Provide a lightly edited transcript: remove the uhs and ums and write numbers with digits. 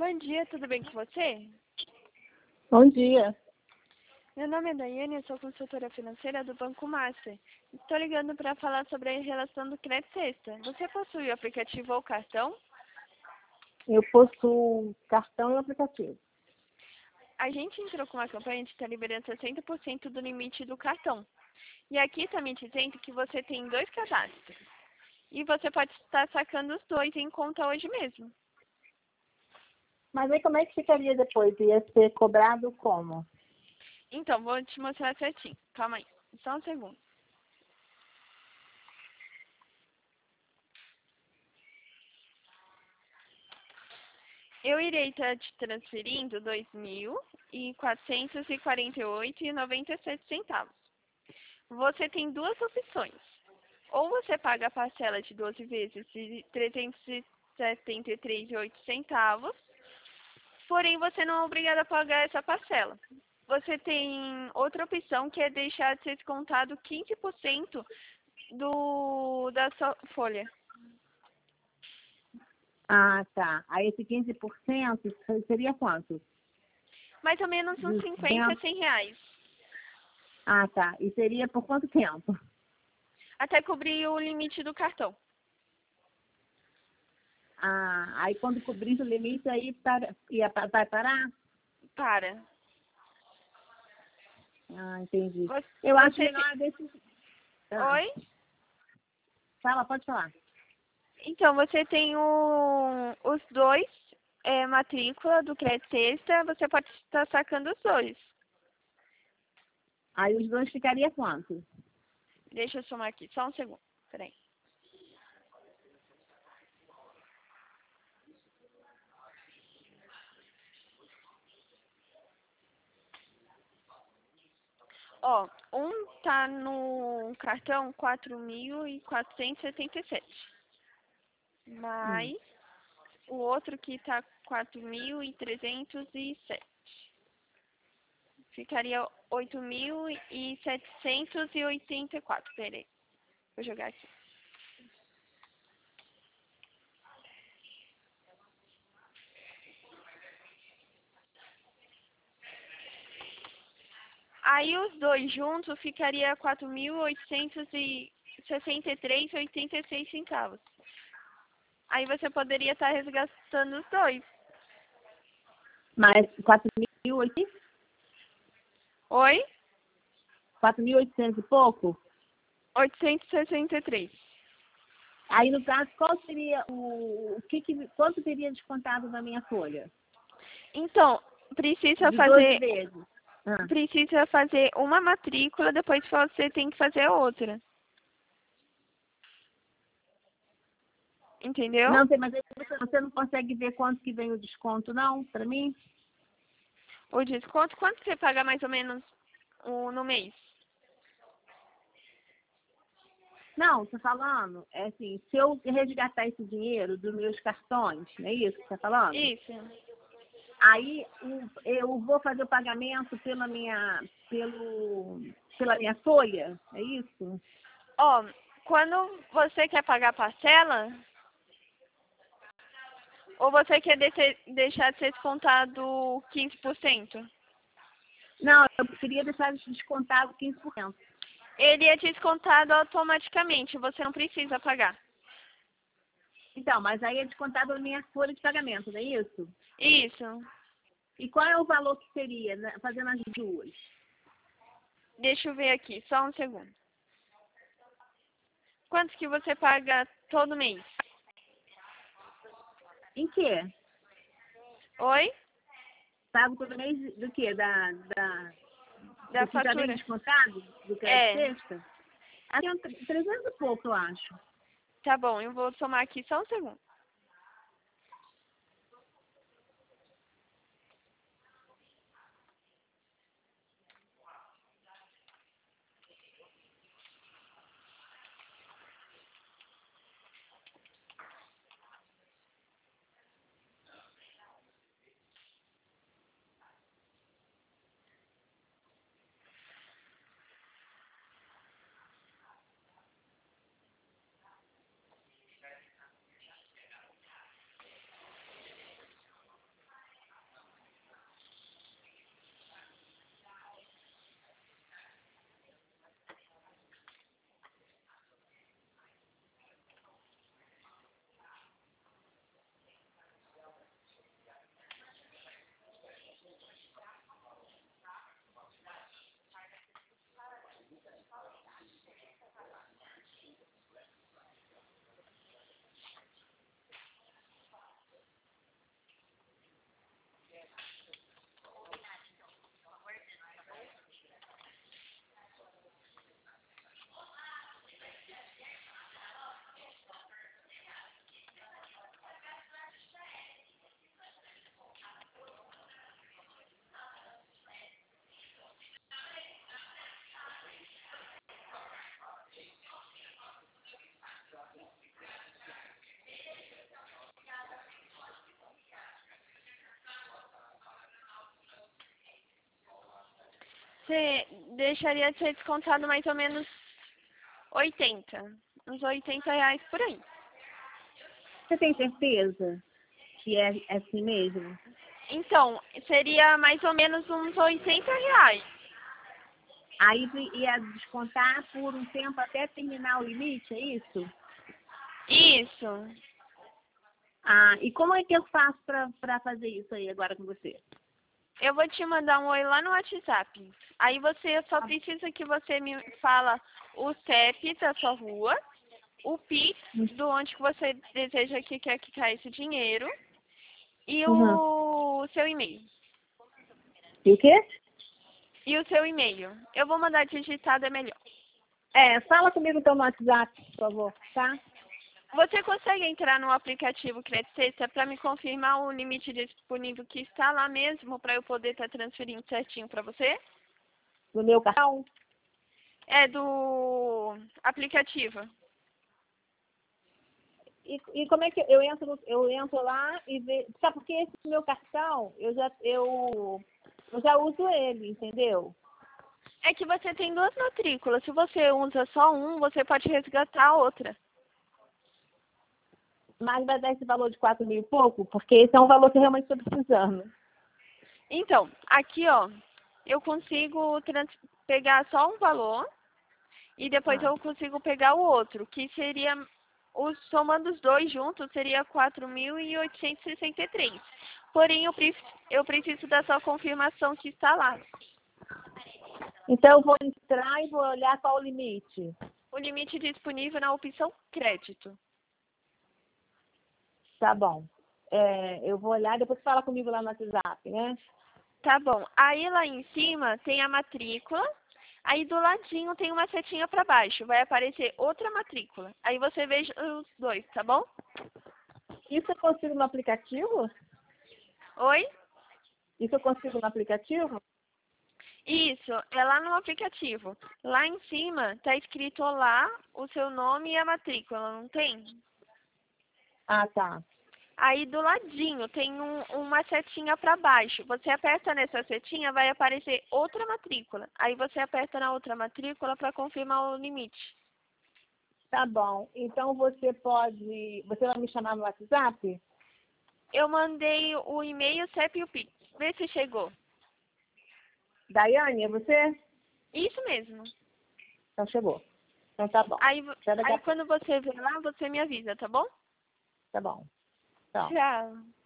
Bom dia, tudo bem com você? Bom dia. Meu nome é Daiane, eu sou consultora financeira do Banco Master. Estou ligando para falar sobre a relação do crédito extra. Você possui o aplicativo ou cartão? Eu possuo cartão e aplicativo. A gente entrou com uma campanha de estar liberando 60% do limite do cartão. E aqui está me dizendo que você tem 2 cadastros. E você pode estar sacando os 2 em conta hoje mesmo. Mas aí como é que ficaria depois? Ia ser cobrado como? Então, vou te mostrar certinho. Calma aí, só um segundo. Eu irei estar te transferindo R$ 2.448,97. Você tem 2 opções. Ou você paga a parcela de 12 vezes de R$ 373,08, porém você não é obrigado a pagar essa parcela. Você tem outra opção que é deixar de ser descontado 15% da sua folha. Ah, tá. Aí esse 15% seria quanto? Mais ou menos uns 50 a 100 reais. Ah, tá. E seria por quanto tempo? Até cobrir o limite do cartão. Ah, aí quando cobrir o limite, aí vai parar? Para. Ah, entendi. Você, Eu acho você melhor desse... Ah, Oi? fala, pode falar. Então, você tem os 2, matrícula do crédito extra, você pode estar sacando os 2. Aí os 2 ficaria quanto? Deixa eu somar aqui, só um segundo. Peraí. Ó, um tá no cartão 4.477. Hum. Mais o outro que tá 4.307. Ficaria 8.784. Peraí. Vou jogar aqui. Aí os 2 juntos ficaria 4.863,86. Aí você poderia estar resgatando os 2. Mas 4.800 Oi? 4.800 e pouco? 863. Aí, no caso, qual seria quanto teria descontado na minha folha? Então, precisa De 12 fazer, vezes. Ah. precisa fazer uma matrícula, depois você tem que fazer outra. Entendeu? Não, mas aí você não consegue ver quanto que vem o desconto, não, para mim? O desconto, quanto você paga mais ou menos no mês? Não, tô falando, é assim, se eu resgatar esse dinheiro dos meus cartões, não é isso que você tá falando? Isso. Aí eu vou fazer o pagamento pela minha folha, é isso? Ó, quando você quer pagar parcela, ou você quer deixar de ser descontado 15%? Não, eu queria deixar descontado 15%. Ele é descontado automaticamente, você não precisa pagar. Então, mas aí é descontado na minha folha de pagamento, não é isso? Isso. E qual é o valor que seria, né, fazendo as duas? Deixa eu ver aqui, só um segundo. Quanto que você paga todo mês? Em quê? Oi? Pago todo mês do quê? Da Do que já vem fatura? descontado? Do crédito É, sexta? Aqui é 300 e pouco, eu acho. tá bom, eu vou somar aqui só um segundo. Você deixaria de ser descontado mais ou menos 80. Uns R$ 80 por aí. Você tem certeza que é assim mesmo? Então, seria mais ou menos uns R$ 80. Aí ia descontar por um tempo até terminar o limite, é isso? Isso. Ah, e como é que eu faço para fazer isso aí agora com você? Eu vou te mandar um oi lá no WhatsApp. Aí você só precisa que você me fala o CEP da sua rua, o PIX do onde que você deseja que quer que caia esse dinheiro e Uhum. o seu e-mail. E o quê? E o seu e-mail. Eu vou mandar digitado, é melhor. Fala comigo então no WhatsApp, por favor, tá? Você consegue entrar no aplicativo Crédito Sexta para me confirmar o limite disponível que está lá mesmo para eu poder estar transferindo certinho para você? No meu cartão. É do aplicativo. E como é que eu entro lá e vejo. Sabe porque esse meu cartão, eu já uso ele, entendeu? É que você tem duas matrículas. Se você usa só um, você pode resgatar a outra. Mas vai dar esse valor de 4 mil e pouco, porque esse é um valor que eu realmente estou precisando. Então, aqui, ó, eu consigo pegar só um valor e depois Ah, eu consigo pegar o outro, que seria, somando os dois juntos, seria 4.863. Porém, eu preciso da sua confirmação que está lá. então eu vou entrar e vou olhar qual o limite. O limite disponível na opção crédito. Tá bom. Eu vou olhar, depois fala comigo lá no WhatsApp, né? Tá bom. Aí lá em cima tem a matrícula. Aí do ladinho tem uma setinha para baixo. Vai aparecer outra matrícula. Aí você veja os dois, tá bom? Isso eu consigo no aplicativo? Oi? Isso eu consigo no aplicativo? Isso, é lá no aplicativo. Lá em cima tá escrito lá o seu nome e a matrícula, não tem? Ah, tá. Aí do ladinho tem uma setinha para baixo. Você aperta nessa setinha, vai aparecer outra matrícula. Aí você aperta na outra matrícula para confirmar o limite. Tá bom. Então você vai me chamar no WhatsApp? Eu mandei o e-mail, CEP e o PIX. Vê se chegou. Daiane, é você? Isso mesmo. Então chegou. Então tá bom. Aí, Até daqui a aí pouco. quando você ver lá, você me avisa, tá bom? Tá bom. Tchau. Tchau.